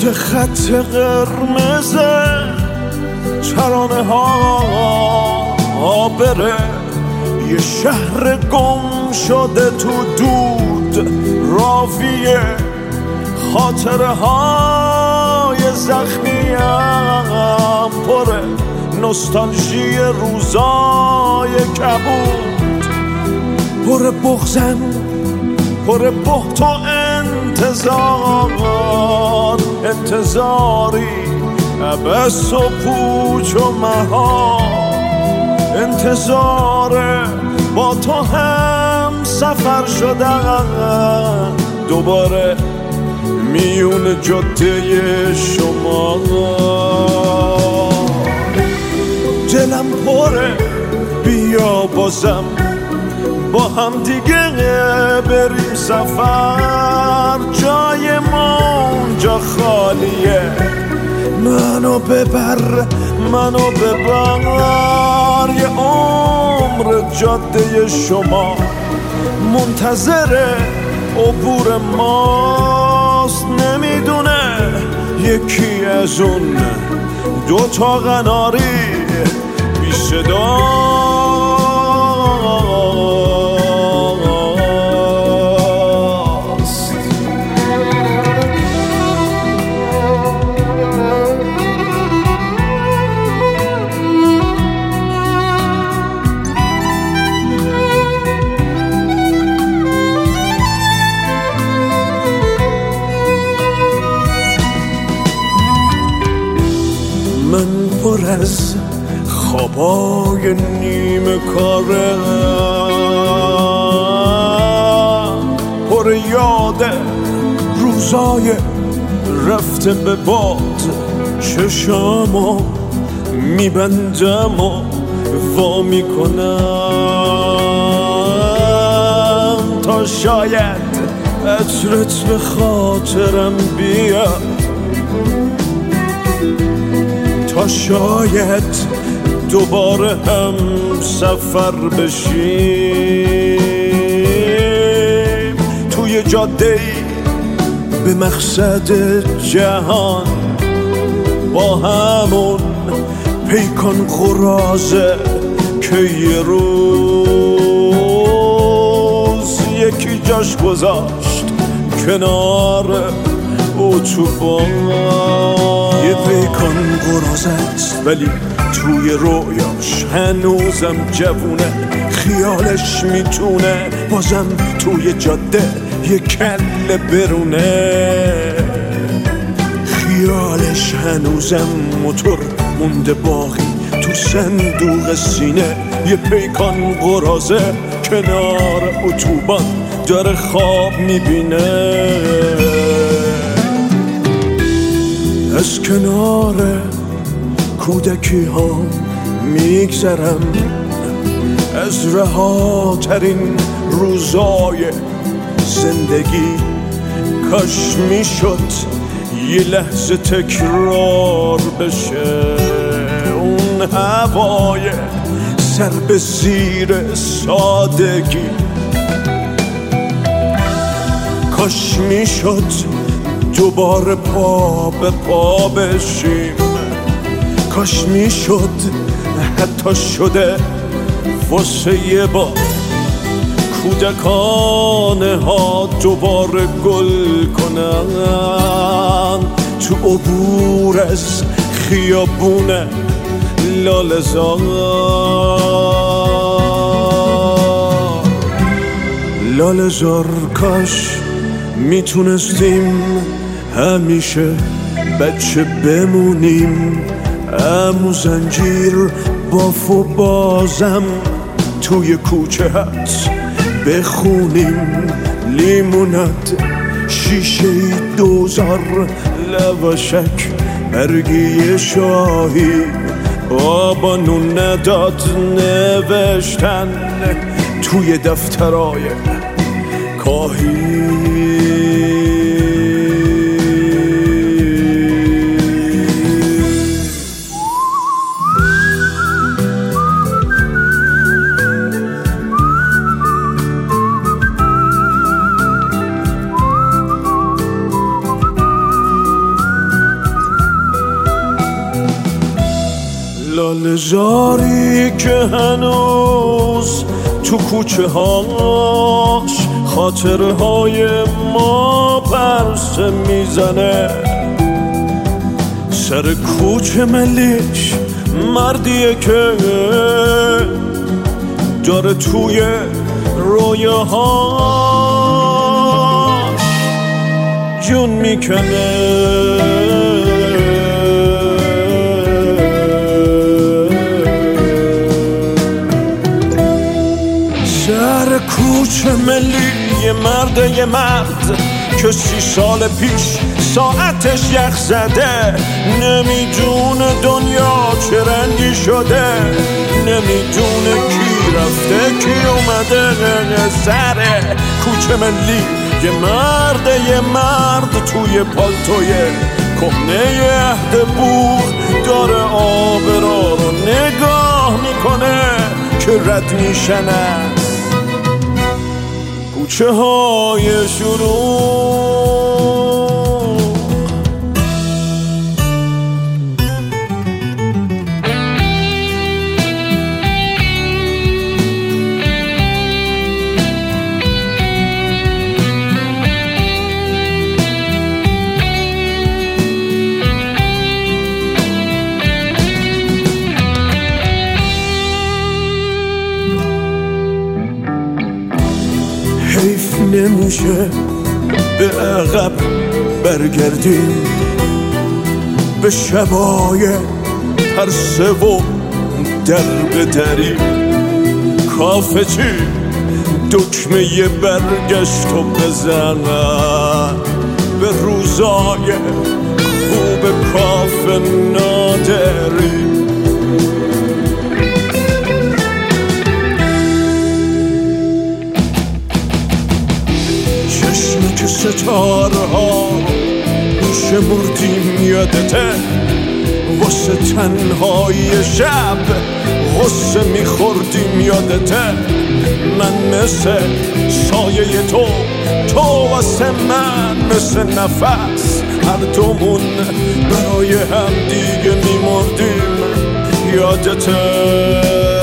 اوج خط قرمز ترانه ها بره، یه شهر گم شده تو دود راویه، خاطره های زخمیم پره، نوستالژی روزای کبود، پر بغزن پر بهت و انتظاری عبس و پوچ و مهار، انتظاره با تو هم سفر شدن دوباره میون جاده شما. دلم پره بیا بازم با هم دیگه بریم سفر، جای ما اونجا خالیه، منو ببر یه عمر جاده شما منتظر عبور ماست، نمیدونه یکی از اون دوتا قناری بی صدا من پر از خوابای نیمه کاره، پر یاد روزای رفته به باد، چشامو میبندم و وا میکنم تا شاید عطرت به خاطرم بیاد، تا شاید دوباره هم سفر بشیم توی جاده‌ای به مقصد جهان، با همون پیکان قرازه که یه روز یکی جاش گذاشت کنار اتوبان. یه پیکان قرازت ولی توی رویاش هنوزم جوونه، خیالش میتونه بازم توی جاده یه کله برونه، خیالش هنوزم موتور مونده باقی تو صندوق سینه، یه پیکان قرازه کنار اتوبان داره خواب میبینه. از کنار کودکی ها میگذرم، از رهاترین روزای زندگی، کاش میشد یه لحظه تکرار بشه اون هوای سر به زیر سادگی، کاش میشد دوباره پا به پا بشیم، کاش میشد حتی شده واسه یه بار کودکانه ها دوباره گل کنن تو عبور از خیابون لاله‌زار. لاله‌زار کاش میتونستیم همیشه بچه بمونیم، عمو زنجیر باف و بازم توی کوچه هت بخونیم، لیمونت شیشه دوزار لواشک برگی شاهی، بابا نون نداد نوشتن توی دفترای کاهی. لاله زاری که هنوز تو کوچه هاش خاطرهای ما پرسه میزنه. سر کوچه ملیش مردیه که داره توی رویاهاش جون میکنه. سر کوچه ملی یه مرد که 30 سال پیش ساعتش یخ زده، نمیدونه دنیا چه رنگی شده، نمیدونه کی رفته کی اومده. سر کوچه ملی یه مرد توی پالتوی کهنه عهد بوق داره آبرا رو نگاه میکنه که رد میشن از کوچه های شروع. حیف نمیشه به عقب برگردیم، به شبای ترسه و در بدریم. کافه چی دکمه ی برگشت و بزنن به روزای خوب کافه نادریم. که ستارها شمردیم یادته، واسه تنهای شب غصه میخوردیم یادته. من مثل سایه تو واسه من مثل نفس، هر دومون برای هم دیگه میمردیم یادته.